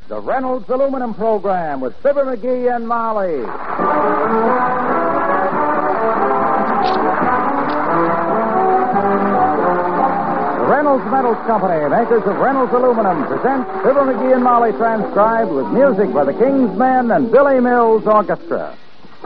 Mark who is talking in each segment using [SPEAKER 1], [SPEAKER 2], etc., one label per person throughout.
[SPEAKER 1] The Reynolds Aluminum Program with Fibber McGee and Molly. The Reynolds Metals Company, makers of Reynolds Aluminum, presents Fibber McGee and Molly transcribed with music by the King's Men and Billy Mills Orchestra.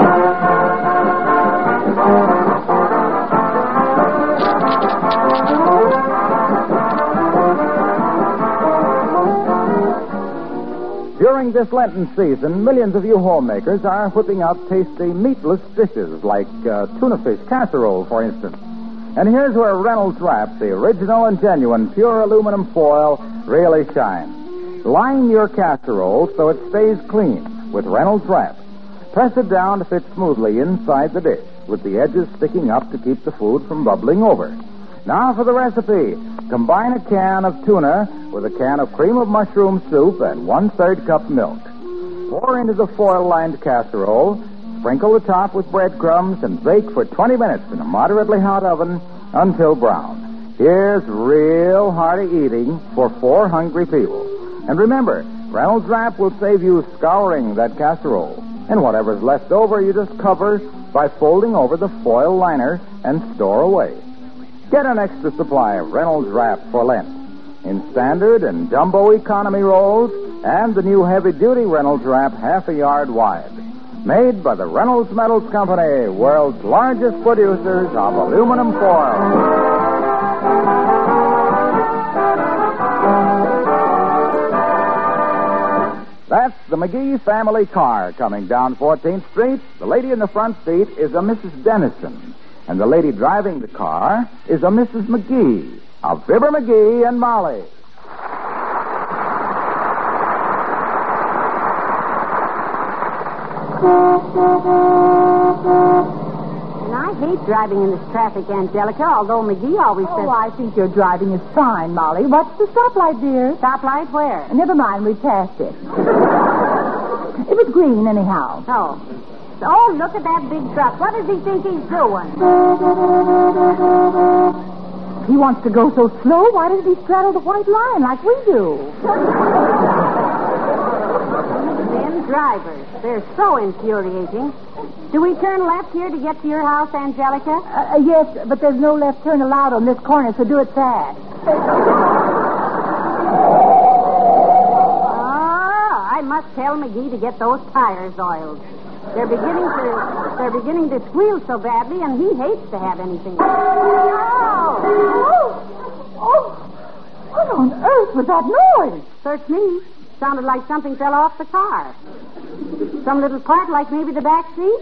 [SPEAKER 1] During this Lenten season, millions of you homemakers are whipping up tasty meatless dishes like tuna fish casserole, for instance. And here's where Reynolds Wrap, the original and genuine pure aluminum foil, really shines. Line your casserole so it stays clean with Reynolds Wrap. Press it down to fit smoothly inside the dish, with the edges sticking up to keep the food from bubbling over. Now for the recipe. Combine a can of tuna with a can of cream of mushroom soup and 1/3 cup milk. Pour into the foil-lined casserole, sprinkle the top with breadcrumbs, and bake for 20 minutes in a moderately hot oven until brown. Here's real hearty eating for 4 hungry people. And remember, Reynolds Wrap will save you scouring that casserole. And whatever's left over, you just cover by folding over the foil liner and store away. Get an extra supply of Reynolds Wrap for Lent in standard and jumbo economy rolls and the new heavy-duty Reynolds Wrap half a yard wide. Made by the Reynolds Metals Company, world's largest producers of aluminum foil. That's the McGee family car coming down 14th Street. The lady in the front seat is a Mrs. Dennison. And the lady driving the car is a Mrs. McGee of Fibber McGee and Molly.
[SPEAKER 2] And I hate driving in this traffic, Angelica, although McGee always says...
[SPEAKER 3] Oh, I think your driving is fine, Molly. What's the stoplight, dear?
[SPEAKER 2] Stoplight where?
[SPEAKER 3] Never mind, we passed it. It was green, anyhow.
[SPEAKER 2] Oh, look at that big truck. What does he think he's doing?
[SPEAKER 3] He wants to go so slow, why doesn't he straddle the white line like we do?
[SPEAKER 2] Them drivers, they're so infuriating. Do we turn left here to get to your house, Angelica?
[SPEAKER 3] Yes, but there's no left turn allowed on this corner, so do it fast.
[SPEAKER 2] I must tell McGee to get those tires oiled. They're beginning to squeal so badly, and he hates to have anything.
[SPEAKER 3] Oh, what on earth was that noise?
[SPEAKER 2] Search me. Sounded like something fell off the car. Some little part, like maybe the back seat.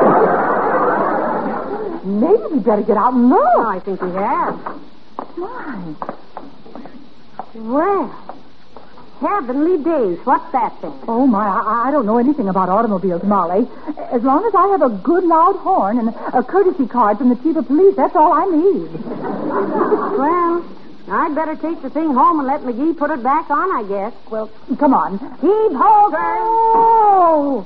[SPEAKER 3] Maybe we better get out and look.
[SPEAKER 2] Oh, I think we have.
[SPEAKER 3] My.
[SPEAKER 2] Well, heavenly days. What's that thing?
[SPEAKER 3] Oh, my, I don't know anything about automobiles, Molly. As long as I have a good loud horn and a courtesy card from the chief of police, that's all I need.
[SPEAKER 2] Well, I'd better take the thing home and let McGee put it back on, I guess.
[SPEAKER 3] Well, come on.
[SPEAKER 2] Heave ho, girl!
[SPEAKER 3] Oh!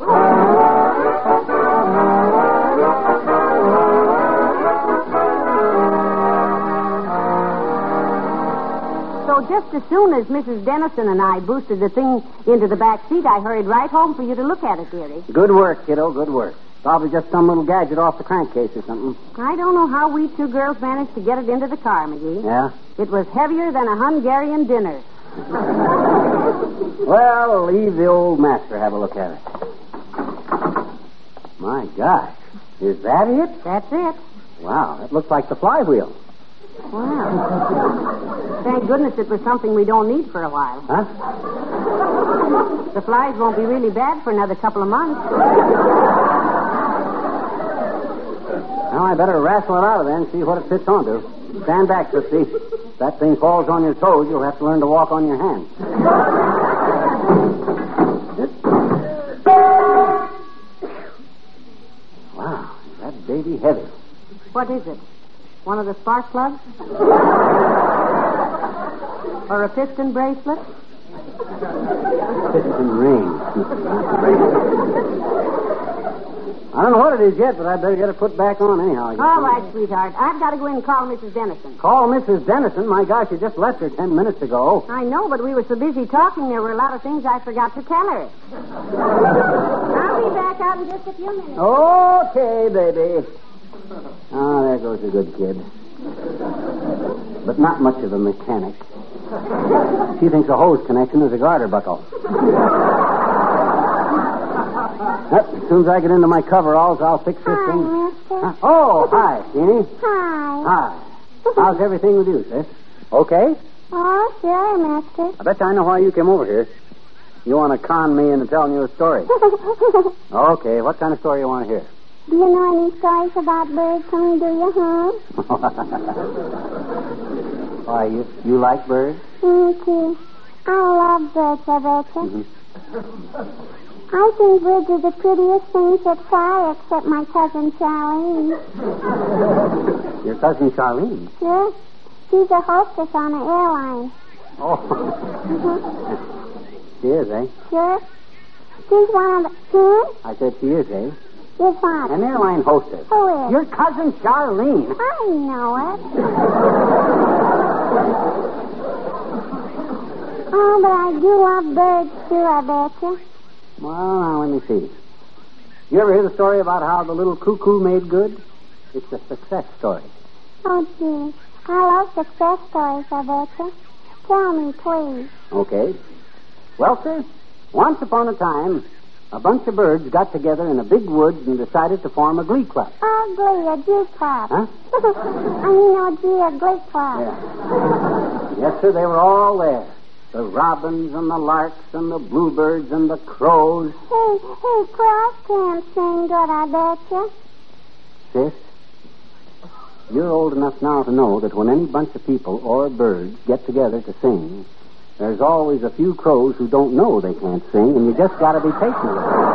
[SPEAKER 2] So just as soon as Mrs. Dennison and I boosted the thing into the back seat, I hurried right home for you to look at it, dearie.
[SPEAKER 4] Good work, kiddo, good work. Probably just some little gadget off the crankcase or something.
[SPEAKER 2] I don't know how we 2 girls managed to get it into the car, McGee.
[SPEAKER 4] Yeah?
[SPEAKER 2] It was heavier than a Hungarian dinner.
[SPEAKER 4] Well, leave the old master have a look at it. My gosh. Is that it?
[SPEAKER 2] That's it.
[SPEAKER 4] Wow, that looks like the flywheel.
[SPEAKER 2] Wow. Thank goodness it was something we don't need for a while.
[SPEAKER 4] Huh?
[SPEAKER 2] The flies won't be really bad for another couple of months.
[SPEAKER 4] Now, I better wrestle it out of there and see what it fits onto. Stand back, Tootsie. If that thing falls on your toes, you'll have to learn to walk on your hands. Wow, is that baby heavy.
[SPEAKER 2] What is it? One of the spark plugs? Or a piston bracelet?
[SPEAKER 4] Piston ring. I don't know what it is yet, but I better get it put back on anyhow.
[SPEAKER 2] All right, sweetheart. I've got to go in and call Mrs. Dennison.
[SPEAKER 4] Call Mrs. Dennison? My gosh, you just left her 10 minutes ago.
[SPEAKER 2] I know, but we were so busy talking, there were a lot of things I forgot to tell her. I'll be back out in just a few minutes.
[SPEAKER 4] Okay, baby. Oh, there goes a good kid. But not much of a mechanic. She thinks a hose connection is a garter buckle. As soon as I get into my coveralls, I'll fix this thing.
[SPEAKER 5] Mister.
[SPEAKER 4] Oh, hi, Jeannie.
[SPEAKER 5] Hi.
[SPEAKER 4] Hi. How's everything with you, sis? Okay?
[SPEAKER 5] Oh, sure, mister.
[SPEAKER 4] I bet I know why you came over here. You want to con me into telling you a story. Okay, what kind of story you want to hear?
[SPEAKER 5] Do you know any stories about birds, honey, do you, huh?
[SPEAKER 4] Why, you like birds?
[SPEAKER 5] Me too. I love birds, I betcha.
[SPEAKER 4] Mm-hmm.
[SPEAKER 5] I think birds are the prettiest things that fly, except my cousin Charlene.
[SPEAKER 4] Your cousin Charlene?
[SPEAKER 5] Sure. She's a hostess on an airline.
[SPEAKER 4] Oh. She is, eh?
[SPEAKER 5] Sure. She's one of the...
[SPEAKER 4] I said she is, eh?
[SPEAKER 5] Your father.
[SPEAKER 4] An airline hostess.
[SPEAKER 5] Who is?
[SPEAKER 4] Your cousin Charlene.
[SPEAKER 5] I know it. Oh, but I do love birds, too, I betcha.
[SPEAKER 4] Well, now, let me see. You ever hear the story about how the little cuckoo made good? It's a success story.
[SPEAKER 5] Oh, gee. I love success stories, I betcha. Tell me, please.
[SPEAKER 4] Okay. Well, sir, once upon a time, a bunch of birds got together in a big woods and decided to form a glee club.
[SPEAKER 5] Oh, glee, a G club.
[SPEAKER 4] Huh?
[SPEAKER 5] I mean, oh, gee, a glee club.
[SPEAKER 4] Yeah. Yes, sir, they were all there. The robins and the larks and the bluebirds and the crows.
[SPEAKER 5] Hey, crows can't sing good, I betcha.
[SPEAKER 4] Sis, you're old enough now to know that when any bunch of people or birds get together to sing, there's always a few crows who don't know they can't sing, and you just got to be patient with them.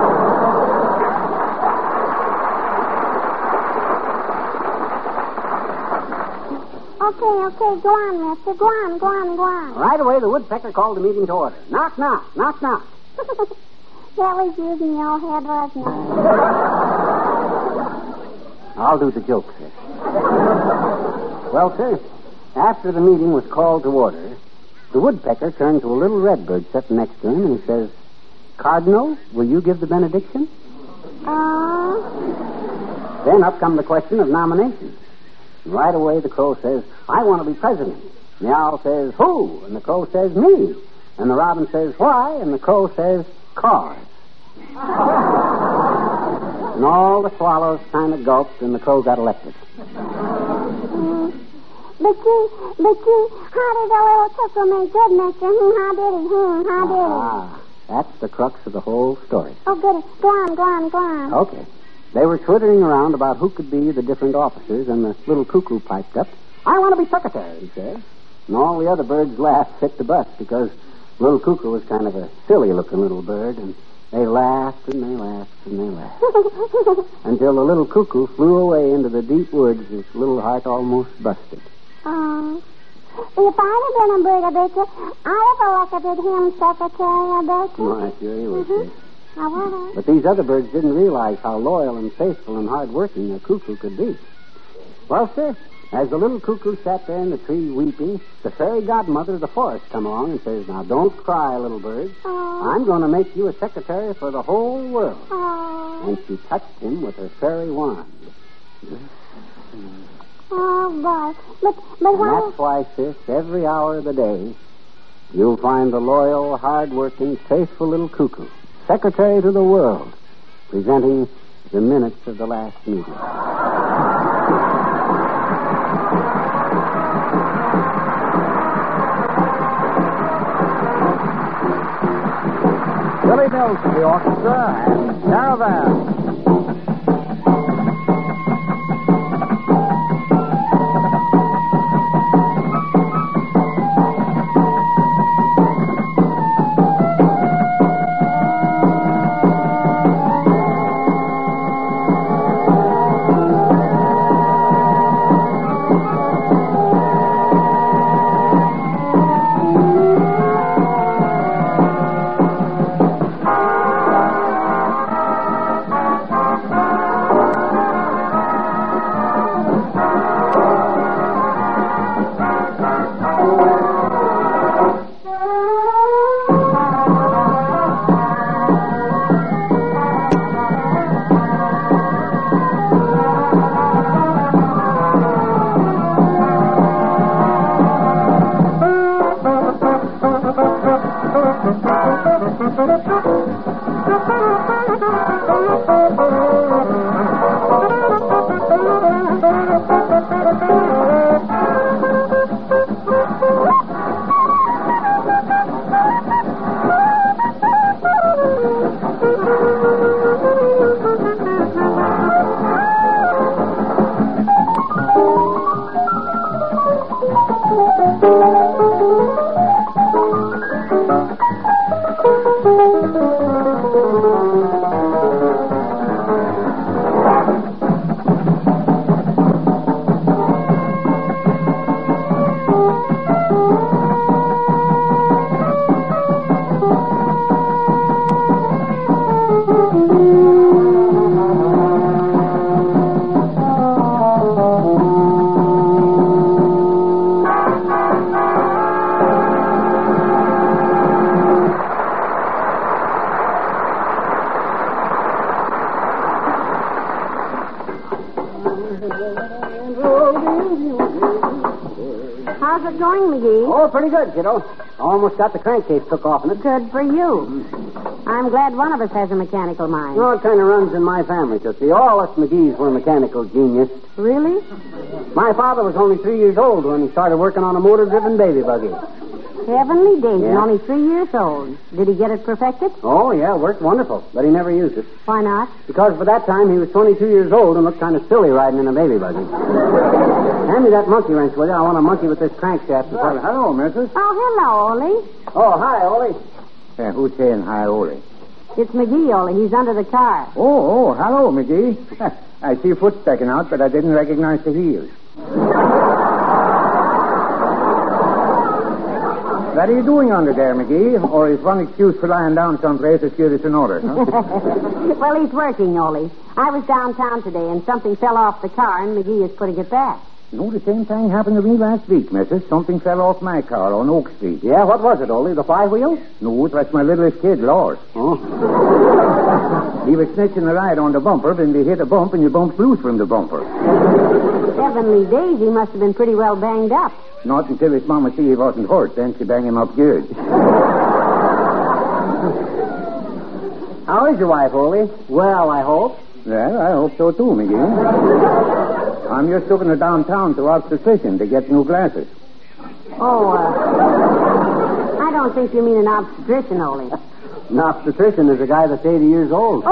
[SPEAKER 5] Okay, go on, mister. Go on.
[SPEAKER 4] Right away, the woodpecker called the meeting to order. Knock, knock, knock, knock.
[SPEAKER 5] That was using your head, wasn't it?
[SPEAKER 4] I'll do the joke, sir. Well, sir, after the meeting was called to order, the woodpecker turned to a little redbird sitting next to him, and he says, Cardinal, will you give the benediction? Then up come the question of nomination. And right away, the crow says, I want to be president. And the owl says, who? And the crow says, me. And the robin says, why? And the crow says, cause. And all the swallows kind of gulped, and the crow got elected.
[SPEAKER 5] But gee, how did the little cuckoo make good, mister? How did he?
[SPEAKER 4] Ah, that's the crux of the whole story.
[SPEAKER 5] Oh, goody. Go on.
[SPEAKER 4] Okay. They were twittering around about who could be the different officers, and the little cuckoo piped up, I want to be secretary, he said. And all the other birds laughed fit to bust, because little cuckoo was kind of a silly-looking little bird, and they laughed and they laughed and they laughed. Until the little cuckoo flew away into the deep woods, his little heart almost busted.
[SPEAKER 5] Oh. If I'd have been a bird, I betcha, I'd have elected him secretary, I betcha.
[SPEAKER 4] Oh, I sure you would, sis.
[SPEAKER 5] I would have.
[SPEAKER 4] But these other birds didn't realize how loyal and faithful and hard-working a cuckoo could be. Well, sir, as the little cuckoo sat there in the tree weeping, the fairy godmother of the forest come along and says, now, don't cry, little bird.
[SPEAKER 5] Oh.
[SPEAKER 4] I'm going to make you a secretary for the whole world.
[SPEAKER 5] Oh.
[SPEAKER 4] And she touched him with her fairy wand.
[SPEAKER 5] Oh, boy. But
[SPEAKER 4] And
[SPEAKER 5] why...
[SPEAKER 4] that's why, sis, every hour of the day, you'll find the loyal, hard-working, faithful little cuckoo, secretary to the world, presenting the minutes of the last meeting.
[SPEAKER 1] Billy Mills to the orchestra and Caravan.
[SPEAKER 2] How's it going, McGee?
[SPEAKER 4] Oh, pretty good, kiddo. Almost got the crankcase took off in it.
[SPEAKER 2] Good for you. I'm glad one of us has a mechanical mind.
[SPEAKER 4] Well, it kind of runs in my family, Tootsie. All us McGees were mechanical geniuses.
[SPEAKER 2] Really?
[SPEAKER 4] My father was only 3 years old when he started working on a motor-driven baby buggy.
[SPEAKER 2] Heavenly days,
[SPEAKER 4] Yeah.
[SPEAKER 2] only 3 years old. Did he get it perfected?
[SPEAKER 4] Oh, yeah, worked wonderful, but he never used it.
[SPEAKER 2] Why not?
[SPEAKER 4] Because by that time he was 22 years old and looked kind of silly riding in a baby buggy. Hand me that monkey wrench, will you? I want to monkey with this crankshaft.
[SPEAKER 1] Well, hello, missus.
[SPEAKER 2] Oh, hello, Ollie.
[SPEAKER 4] Oh, hi, Ollie.
[SPEAKER 1] Who's saying hi, Ole?
[SPEAKER 2] It's McGee, Ollie. He's under the car.
[SPEAKER 1] Oh, hello, McGee. I see a foot sticking out, but I didn't recognize the heels. What are you doing under there, McGee? Or is one excuse for lying down someplace as good as another, huh?
[SPEAKER 2] Well, he's working, Ollie. I was downtown today, and something fell off the car, and McGee is putting it back.
[SPEAKER 1] No, the same thing happened to me last week, missus. Something fell off my car on Oak Street.
[SPEAKER 4] Yeah, what was it, Ollie? The flywheel?
[SPEAKER 1] No, it was my littlest kid, Lars.
[SPEAKER 4] Oh.
[SPEAKER 1] He was snitching a ride on the bumper, then they hit a bump, and you bumped loose from the bumper.
[SPEAKER 2] Heavenly days, he must have been pretty well banged up.
[SPEAKER 1] Not until his mama see he wasn't hurt, then she banged him up good.
[SPEAKER 4] How is your wife, Ollie? Well, I hope.
[SPEAKER 1] Well, I hope so too, McGee. I'm just looking to downtown to obstetrician to get new glasses.
[SPEAKER 2] Oh, I don't think you mean an obstetrician, Ollie.
[SPEAKER 4] An obstetrician is a guy that's 80 years old.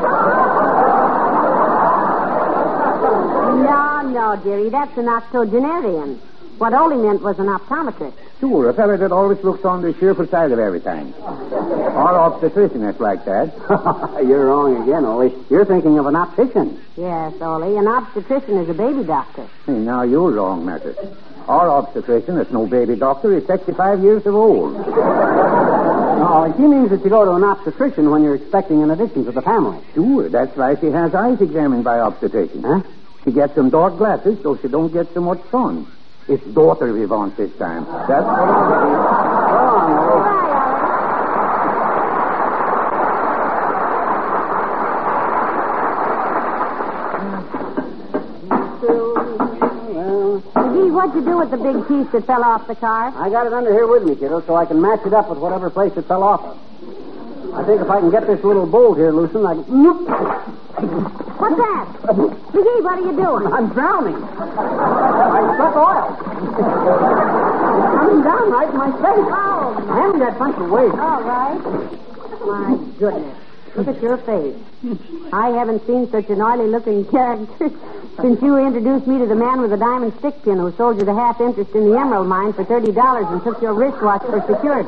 [SPEAKER 2] No, dearie, that's an octogenarian. What Ollie meant was an optometrist.
[SPEAKER 1] Sure, a fella that always looks on the cheerful side of everything. Our obstetrician is like that.
[SPEAKER 4] You're wrong again, Ollie. You're thinking of an optician.
[SPEAKER 2] Yes, Ollie, an obstetrician is a baby doctor.
[SPEAKER 1] Hey, now you're wrong, missus. Our obstetrician is no baby doctor. He's 65 years of old.
[SPEAKER 4] No, she means that you go to an obstetrician when you're expecting an addition to the family.
[SPEAKER 1] Sure, that's why she has eyes examined by obstetrician.
[SPEAKER 4] Huh?
[SPEAKER 1] She gets some dark glasses so she don't get so much sun. It's daughter we want this time. That's what I'm saying.
[SPEAKER 4] Go on, Ollie.
[SPEAKER 2] McGee, what'd you do with the big piece that fell off the car?
[SPEAKER 4] I got it under here with me, kiddo, so I can match it up with whatever place it fell off of. I think if I can get this little bolt here loosened, I can...
[SPEAKER 2] What's that? McGee, what are you doing?
[SPEAKER 4] I'm drowning. I struck oil. Coming down right in my face.
[SPEAKER 2] Oh,
[SPEAKER 4] Hand me that bunch of weight.
[SPEAKER 2] all right. My goodness. Look at your face. I haven't seen such an oily-looking character since you introduced me to the man with the diamond stick pin who sold you the half interest in the emerald mine for $30 and took your wristwatch for security.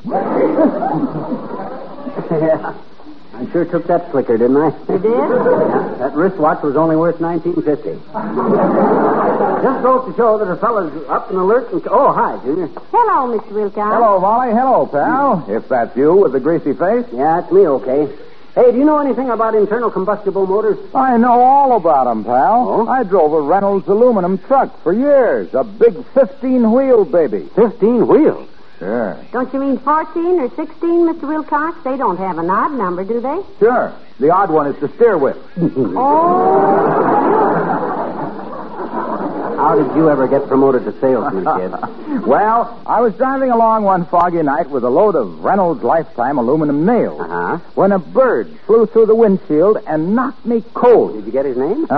[SPEAKER 4] Yeah. I sure took that slicker, didn't I?
[SPEAKER 2] You did?
[SPEAKER 4] Yeah, that wristwatch was only worth $19.50. Just goes to show that a fella's up and alert and... Oh, hi, Junior.
[SPEAKER 2] Hello, Mr. Wilcox.
[SPEAKER 1] Hello, Molly. Hello, pal. If that's you with the greasy face.
[SPEAKER 4] Yeah, it's me, okay. Hey, do you know anything about internal combustible motors?
[SPEAKER 1] I know all about them, pal.
[SPEAKER 4] Oh?
[SPEAKER 1] I drove a Reynolds aluminum truck for years. A big 15-wheel baby.
[SPEAKER 4] 15 wheels.
[SPEAKER 1] Sure.
[SPEAKER 2] Don't you mean 14 or 16, Mr. Wilcox? They don't have an odd number, do they?
[SPEAKER 1] Sure. The odd one is the steer whip.
[SPEAKER 2] Oh.
[SPEAKER 4] How did you ever get promoted to salesman, kid?
[SPEAKER 1] Well, I was driving along one foggy night with a load of Reynolds Lifetime aluminum nails when a bird flew through the windshield and knocked me cold.
[SPEAKER 4] Did you get his name?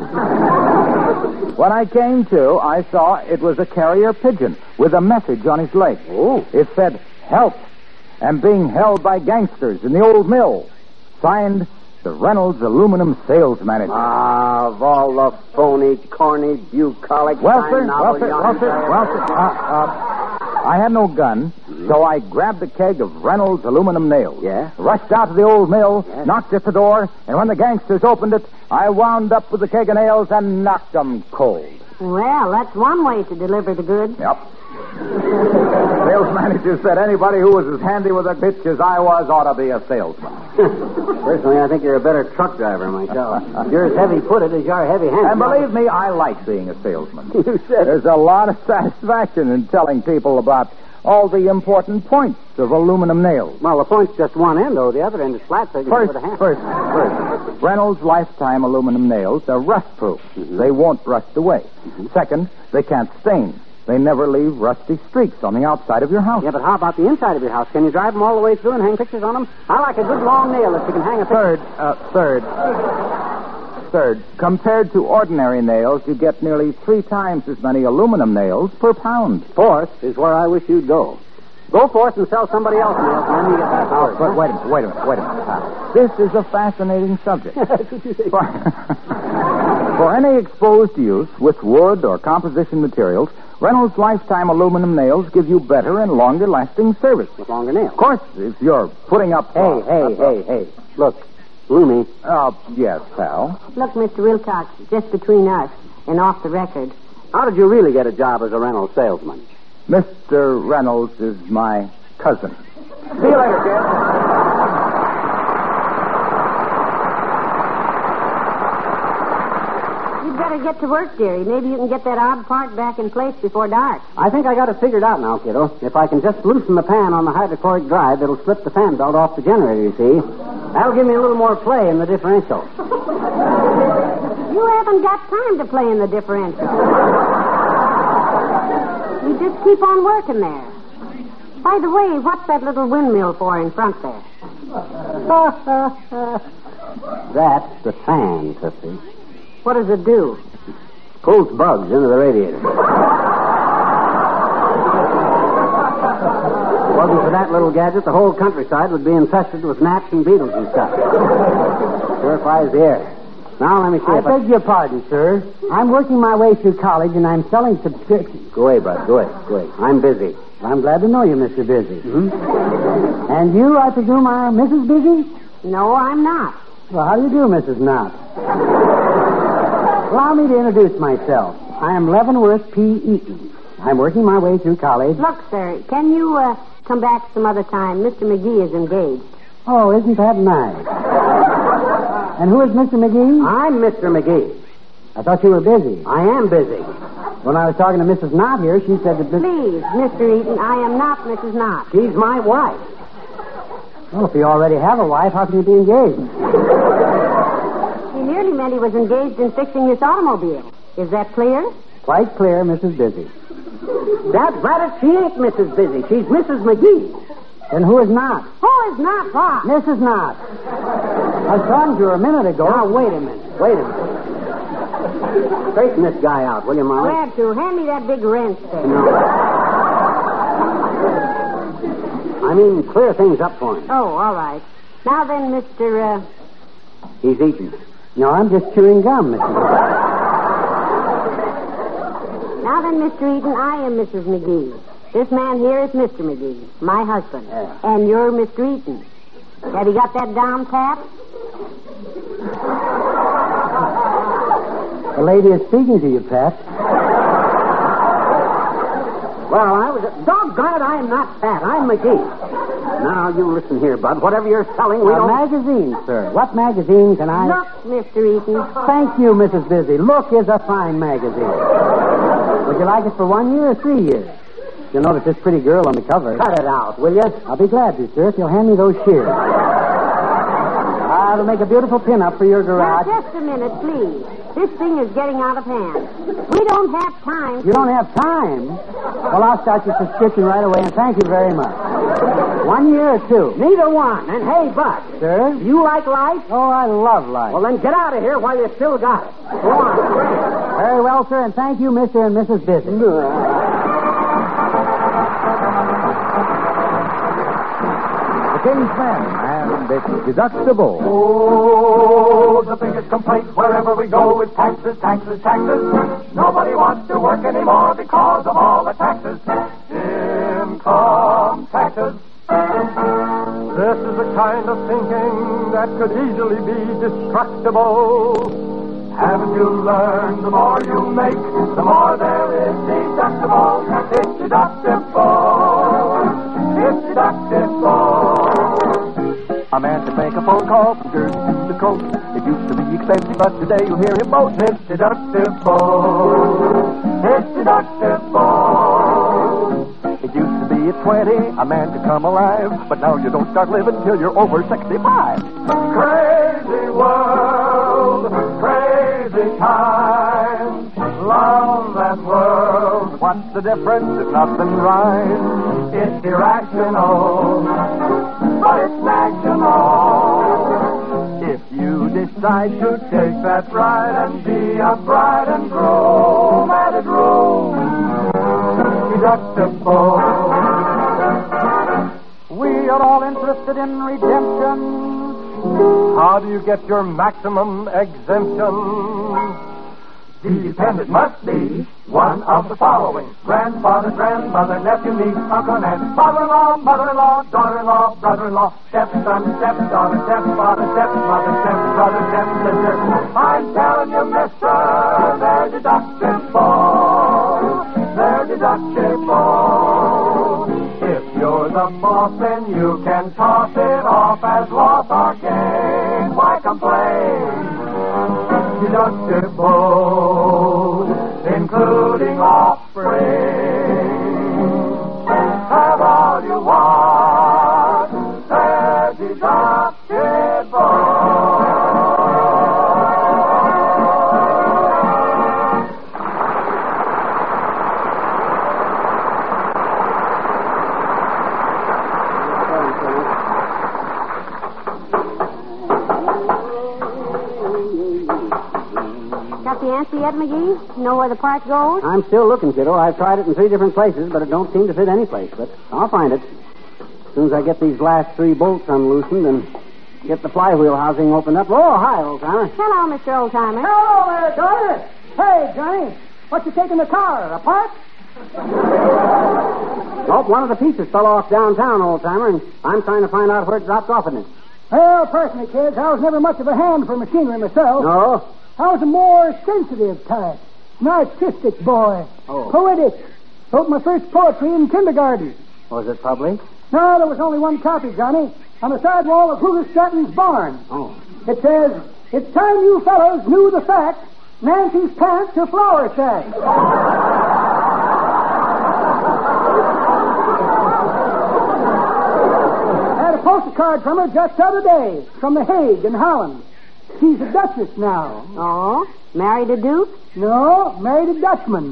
[SPEAKER 1] When I came to, I saw it was a carrier pigeon with a message on his leg.
[SPEAKER 4] Oh.
[SPEAKER 1] It said, "Help. I'm being held by gangsters in the old mill." Signed, the Reynolds Aluminum Sales Manager.
[SPEAKER 4] Ah, of all the phony, corny, bucolic...
[SPEAKER 1] Well, sir. I had no gun, so I grabbed a keg of Reynolds aluminum nails.
[SPEAKER 4] Yeah?
[SPEAKER 1] Rushed out to the old mill, knocked at the door, and when the gangsters opened it, I wound up with the keg of nails and knocked them cold.
[SPEAKER 2] Well, that's one way to deliver the goods.
[SPEAKER 1] Yep. Sales manager said anybody who was as handy with a bitch as I was ought to be a salesman.
[SPEAKER 4] Personally, I think you're a better truck driver myself. You're as heavy-footed as you're heavy-handed.
[SPEAKER 1] And believe me, I like being a salesman.
[SPEAKER 4] You said...
[SPEAKER 1] There's a lot of satisfaction in telling people about all the important points of aluminum nails.
[SPEAKER 4] Well, the point's just one end, though. The other end is flat, so you can put a hand.
[SPEAKER 1] First. Reynolds Lifetime aluminum nails are rust-proof.
[SPEAKER 4] Mm-hmm.
[SPEAKER 1] They won't rust away. Mm-hmm. Second, they can't stain. They never leave rusty streaks on the outside of your house.
[SPEAKER 4] Yeah, but how about the inside of your house? Can you drive them all the way through and hang pictures on them? I like a good long nail that you can hang a picture.
[SPEAKER 1] Third, compared to ordinary nails, you get nearly 3 times as many aluminum nails per pound.
[SPEAKER 4] Fourth is where I wish you'd go. Go forth and sell somebody else nails, and then you get back to work.
[SPEAKER 1] But wait a minute. This is a fascinating subject. For any exposed use with wood or composition materials, Reynolds Lifetime aluminum nails give you better and longer-lasting service.
[SPEAKER 4] With longer nails.
[SPEAKER 1] Of course, if you're putting up...
[SPEAKER 4] Hey. Look, Bloomy.
[SPEAKER 1] Yes, pal.
[SPEAKER 2] Look, Mr. Wilcox, just between us and off the record.
[SPEAKER 4] How did you really get a job as a Reynolds salesman?
[SPEAKER 1] Mr. Reynolds is my cousin. See you later, kid.
[SPEAKER 2] You'd better get to work, dearie. Maybe you can get that odd part back in place before dark.
[SPEAKER 4] I think I got it figured out now, kiddo. If I can just loosen the pan on the hydrochloric drive, it'll slip the fan belt off the generator, you see. That'll give me a little more play in the differential.
[SPEAKER 2] You haven't got time to play in the differential. You just keep on working there. By the way, what's that little windmill for in front there?
[SPEAKER 4] That's the fan, Tootsie.
[SPEAKER 2] What does it do?
[SPEAKER 4] Pulls bugs into the radiator. Wasn't for that little gadget, the whole countryside would be infested with gnats and beetles and stuff. Purifies the air. Now, let me see.
[SPEAKER 6] I beg your pardon, sir. I'm working my way through college, and I'm selling subscriptions.
[SPEAKER 4] Go away, bud. Go away. I'm busy.
[SPEAKER 6] I'm glad to know you, Mr. Busy.
[SPEAKER 4] Mm-hmm.
[SPEAKER 6] And you, I presume, are Mrs. Busy?
[SPEAKER 2] No, I'm not.
[SPEAKER 6] Well, how do you do, Mrs. Knott? Allow me to introduce myself. I am Leavenworth P. Eaton. I'm working my way through college.
[SPEAKER 2] Look, sir, can you come back some other time? Mr. McGee is engaged.
[SPEAKER 6] Oh, isn't that nice? And who is Mr. McGee?
[SPEAKER 4] I'm Mr. McGee.
[SPEAKER 6] I thought you were busy.
[SPEAKER 4] I am busy.
[SPEAKER 6] When I was talking to Mrs. Knott here, she said that...
[SPEAKER 2] Please, Mr. Eaton, I am not Mrs. Knott.
[SPEAKER 4] She's my wife.
[SPEAKER 6] Well, if you already have a wife, how can you be engaged?
[SPEAKER 2] He nearly meant he was engaged in fixing this automobile. Is that clear?
[SPEAKER 6] Quite clear, Mrs. Busy.
[SPEAKER 4] That's right. She ain't Mrs. Busy. She's Mrs. McGee.
[SPEAKER 6] Then who is not?
[SPEAKER 2] Who is not what?
[SPEAKER 6] Mrs. Knott. I was talking to her a minute ago.
[SPEAKER 4] Now, wait a minute. Straighten this guy out, will you, Molly?
[SPEAKER 2] Glad to. Hand me that big wrench there.
[SPEAKER 4] No. I mean, clear things up for him.
[SPEAKER 2] Oh, all right. Now then, Mr.
[SPEAKER 4] He's eating.
[SPEAKER 6] No, I'm just chewing gum, Mrs.
[SPEAKER 2] Now then, Mr. Eaton, I am Mrs. McGee. This man here is Mr. McGee, my husband. And you're Mr. Eaton. Have you got that down pat?
[SPEAKER 6] The lady is speaking to you, Pat.
[SPEAKER 4] Well, doggone it, I'm not Pat. I'm McGee. Now, you listen here, Bud. Whatever you're selling, we don't...
[SPEAKER 6] magazine, sir. What magazine can I...
[SPEAKER 2] Look, Mr. Eaton.
[SPEAKER 6] Thank you, Mrs. Busy. Look is a fine magazine. Would you like it for 1 year or 3 years? You'll notice this pretty girl on the cover.
[SPEAKER 4] Cut it out, will you?
[SPEAKER 6] I'll be glad to, sir, if you'll hand me those shears. that'll make a beautiful pin-up for your
[SPEAKER 2] Now,
[SPEAKER 6] garage.
[SPEAKER 2] just a minute, please. This thing is getting out of hand. We don't have time.
[SPEAKER 6] You don't have time? Well, I'll start your subscription right away, and thank you very much. 1 year or 2?
[SPEAKER 4] Neither one. And hey, Buck,
[SPEAKER 6] Sir?
[SPEAKER 4] you like life?
[SPEAKER 6] Oh, I love life.
[SPEAKER 4] Well, then get out of here while you still got it. Go on.
[SPEAKER 6] Very well, sir, and thank you, Mr. and Mrs. Bizzard.
[SPEAKER 1] The King's Men, and it's deductible.
[SPEAKER 7] Oh, the biggest complaint wherever we go is taxes, taxes, taxes. Nobody wants to work anymore because of all the taxes. Income taxes.
[SPEAKER 8] This is the kind of thinking that could easily be destructible.
[SPEAKER 7] Haven't you learned the more you make, the more there is deductible? It's deductible. It's deductible.
[SPEAKER 8] A man can make a phone call from Jersey to the coast. It used to be expensive, but today you hear him boast.
[SPEAKER 7] It's deductible. It's deductible.
[SPEAKER 8] It used to be at 20, a man could come alive, but now you don't start living till you're over 65.
[SPEAKER 7] Crazy world, crazy times. Love that world.
[SPEAKER 8] What's the difference if nothing rhymes?
[SPEAKER 7] It's irrational, but it's national.
[SPEAKER 8] If you decide to
[SPEAKER 7] Take that ride and be a bride and groom, added room, deductible.
[SPEAKER 8] We are all interested in redemption. How do you get your maximum exemption?
[SPEAKER 7] Dependent must be one of the following: grandfather, grandmother, nephew, niece, uncle, aunt, father-in-law, mother-in-law, daughter-in-law, brother-in-law, stepson, stepdaughter, stepfather, stepmother, stepbrother, stepsister. I'm telling you, mister, they're deductible. They're deductible. If you're the boss, then you can toss it off as loss or gain. Why complain? Deductible, including offspring. Have all you want, they're deductible.
[SPEAKER 2] Got the answer yet, McGee? Know where the part goes?
[SPEAKER 4] I'm still looking, kiddo. I've tried it in 3 different places, but it don't seem to fit any place. But I'll find it. As soon as I get these last 3 bolts unloosened and get the flywheel housing opened up. Oh, hi, old-timer.
[SPEAKER 2] Hello, Mr. Oldtimer.
[SPEAKER 6] Hello there, daughter. Hey, Johnny, what you taking the car? Apart?
[SPEAKER 4] Nope, one of the pieces fell off downtown, old-timer, and I'm trying to find out where it dropped off in it.
[SPEAKER 6] Well, personally, kids, I was never much of a hand for machinery myself.
[SPEAKER 4] No?
[SPEAKER 6] I was a more sensitive type. An artistic boy.
[SPEAKER 4] Oh.
[SPEAKER 6] Poetic. Wrote my first poetry in kindergarten.
[SPEAKER 4] Was it public?
[SPEAKER 6] No, there was only one copy, Johnny, on the side wall of Hooter Stratton's barn.
[SPEAKER 4] Oh.
[SPEAKER 6] It says, "It's time you fellows knew the fact. Nancy's pants are flour sacks." I had a postal card from her just the other day, from The Hague in Holland. She's a duchess now.
[SPEAKER 2] Oh? Married a duke?
[SPEAKER 6] No, married a Dutchman.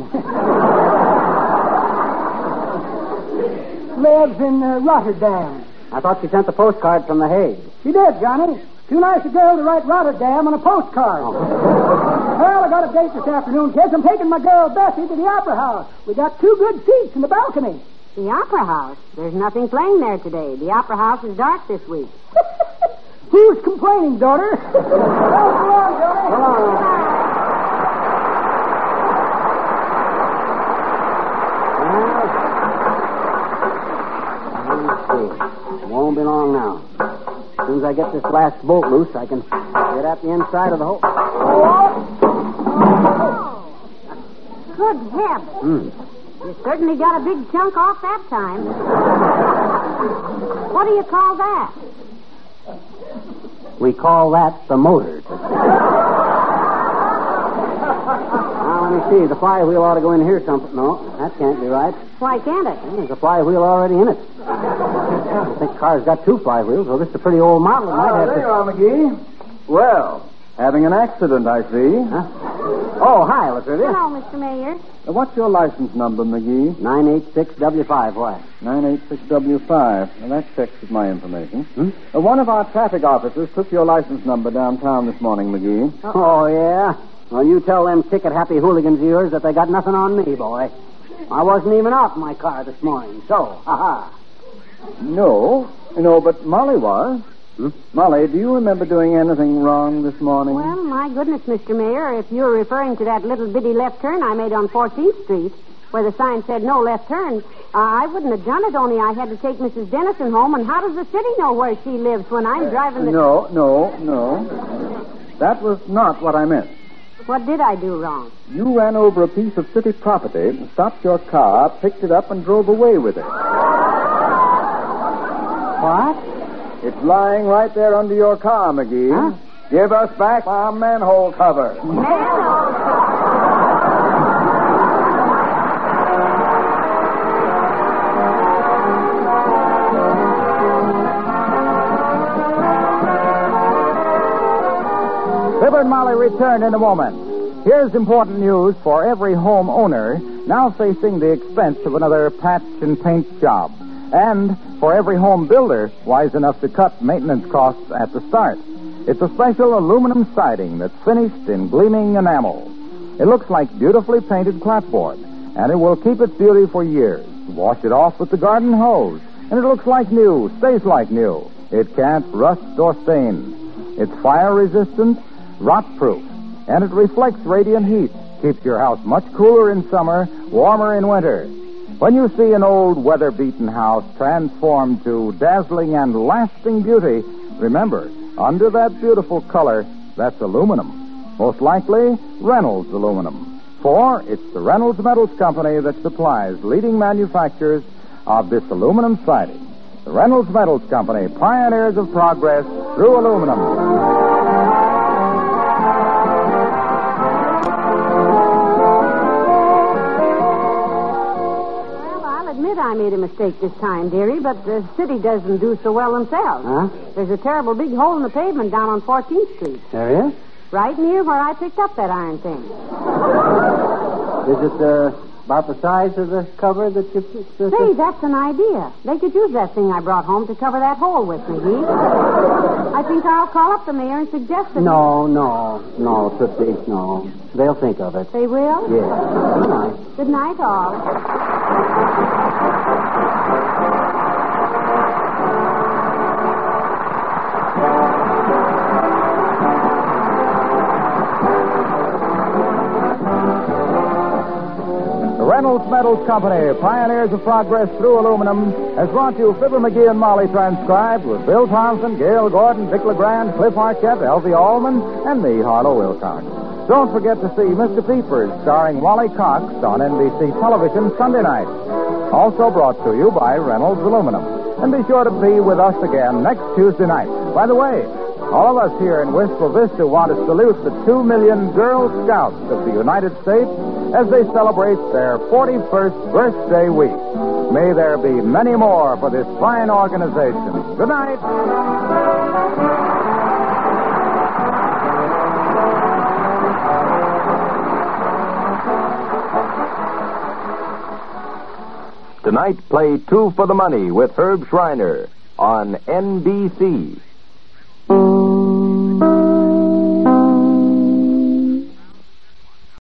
[SPEAKER 6] Lives in Rotterdam.
[SPEAKER 4] I thought she sent the postcard from The Hague.
[SPEAKER 6] She did, Johnny. Too nice a girl to write Rotterdam on a postcard. Well, I got a date this afternoon, kids. I'm taking my girl Bessie to the Opera House. We got 2 good seats in the balcony.
[SPEAKER 2] The Opera House. There's nothing playing there today. The Opera House is dark this week.
[SPEAKER 6] Who's complaining, daughter? Come on, Johnny.
[SPEAKER 4] Come on. Let's see. It won't be long now. As soon as I get this last bolt loose, I can get at the inside of the hole.
[SPEAKER 2] Good heavens. You certainly got a big chunk off that time. What do you call that?
[SPEAKER 4] We call that the motor. Now, let me see. The flywheel ought to go in here something. No, that can't be right.
[SPEAKER 2] Why can't it?
[SPEAKER 4] There's a flywheel already in it. I think the car's got 2 flywheels, so this is a pretty old model. It might have
[SPEAKER 6] there
[SPEAKER 4] to...
[SPEAKER 6] you are, McGee.
[SPEAKER 1] Well, having an accident, I see.
[SPEAKER 4] Huh? Oh, hi, Latrivia.
[SPEAKER 2] Hello, Mr. Mayor.
[SPEAKER 1] What's your license number, McGee?
[SPEAKER 4] 986W5, why?
[SPEAKER 1] 986W5. Well, that checks with my information. One of our traffic officers took your license number downtown this morning, McGee.
[SPEAKER 4] Oh, yeah? Well, you tell them ticket-happy hooligans of yours that they got nothing on me, boy. I wasn't even out in my car this morning, so, ha-ha.
[SPEAKER 1] No, but Molly was. Molly, do you remember doing anything wrong this morning?
[SPEAKER 2] Well, my goodness, Mr. Mayor, if you're referring to that little bitty left turn I made on 14th Street, where the sign said no left turn, I wouldn't have done it, only I had to take Mrs. Dennison home, and how does the city know where she lives when I'm driving the...
[SPEAKER 1] No. That was not what I meant.
[SPEAKER 2] What did I do wrong?
[SPEAKER 1] You ran over a piece of city property, stopped your car, picked it up, and drove away with it.
[SPEAKER 4] What?
[SPEAKER 1] It's lying right there under your car, McGee.
[SPEAKER 4] Huh?
[SPEAKER 1] Give us back our manhole cover.
[SPEAKER 2] Manhole?
[SPEAKER 1] Fibber and Molly return in a moment. Here's important news for every home owner now facing the expense of another patch and paint job. And for every home builder wise enough to cut maintenance costs at the start. It's a special aluminum siding that's finished in gleaming enamel. It looks like beautifully painted clapboard, and it will keep its beauty for years. Wash it off with the garden hose, and it looks like new, stays like new. It can't rust or stain. It's fire-resistant, rot-proof, and it reflects radiant heat. Keeps your house much cooler in summer, warmer in winter. When you see an old, weather-beaten house transformed to dazzling and lasting beauty, remember, under that beautiful color, that's aluminum. Most likely, Reynolds Aluminum. For it's the Reynolds Metals Company that supplies leading manufacturers of this aluminum siding. The Reynolds Metals Company, pioneers of progress through aluminum.
[SPEAKER 2] I made a mistake this time, dearie, but the city doesn't do so well themselves.
[SPEAKER 4] Huh?
[SPEAKER 2] There's a terrible big hole in the pavement down on 14th Street.
[SPEAKER 4] There is?
[SPEAKER 2] Right near where I picked up that iron thing.
[SPEAKER 4] Is it about the size of the cover that you...
[SPEAKER 2] Say, that's an idea. They could use that thing I brought home to cover that hole with, McGee. I think I'll call up the mayor and suggest it.
[SPEAKER 4] No, Tootsie, no. They'll think of it.
[SPEAKER 2] They will?
[SPEAKER 4] Yes. Good night.
[SPEAKER 2] Good night, all.
[SPEAKER 1] Reynolds Metals Company, pioneers of progress through aluminum, has brought you Fibber McGee and Molly transcribed with Bill Thompson, Gail Gordon, Dick LeGrand, Cliff Arquette, Elvie Allman, and me, Harlow Wilcox. Don't forget to see Mr. Peepers, starring Wally Cox on NBC television Sunday night. Also brought to you by Reynolds Aluminum. And be sure to be with us again next Tuesday night. By the way, all of us here in Wistful Vista want to salute the 2 million Girl Scouts of the United States as they celebrate their 41st birthday week. May there be many more for this fine organization. Good night.
[SPEAKER 9] Tonight, play Two for the Money with Herb Schreiner on NBC.